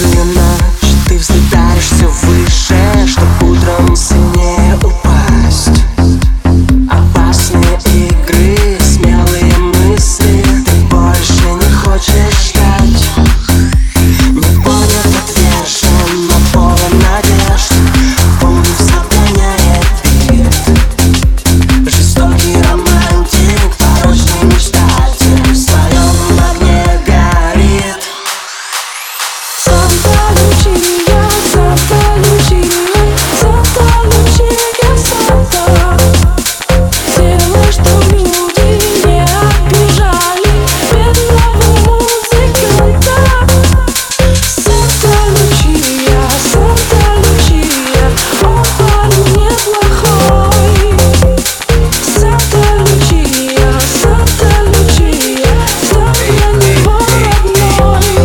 Каждую ночь ты взлетаешь все выше, чтоб утром сильнее упасть. Опасные игры, смелые мысли, ты больше не хочешь ждать. Не понят, отвержен, но полон надежд. Помню, заполняет бит. Жестокий романтик, порочный мечтатель, в своем огне горит. Санта Лючия, Санта Лючия, Санта Лючия, Санта. Сделай, что люди не обижали бедного музыканта. Санта Лючия, он парень неплохой. Санта Лючия, стань для него родной.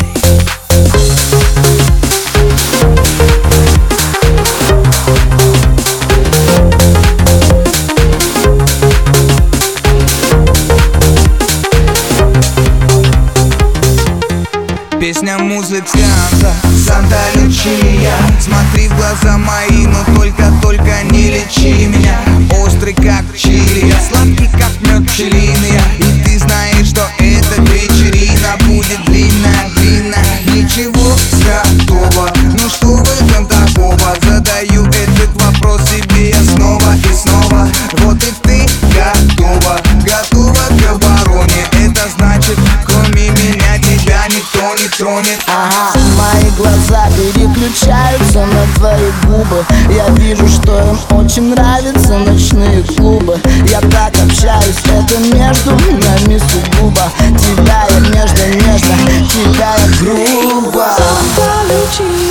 Песня музыканта Санта Лючия. Смотри в глаза мои, но только не лечи меня. Острый как чили, я сладкий как мед пчелиный. И ты знаешь, что эта вечерина будет длинная. Ничего готово, ну что в этом такого? Задаю этот вопрос себе я снова и снова. Вот и ты готова к обороне. Это значит, кроме меня тебя никто не тронет. Ага, мои глаза переключаются на твои губы. Я вижу, что им очень нравятся ночные клубы. Я так общаюсь, это между нами сугубо. Тебя я нежно, тебя я грубо. Санта Лючия.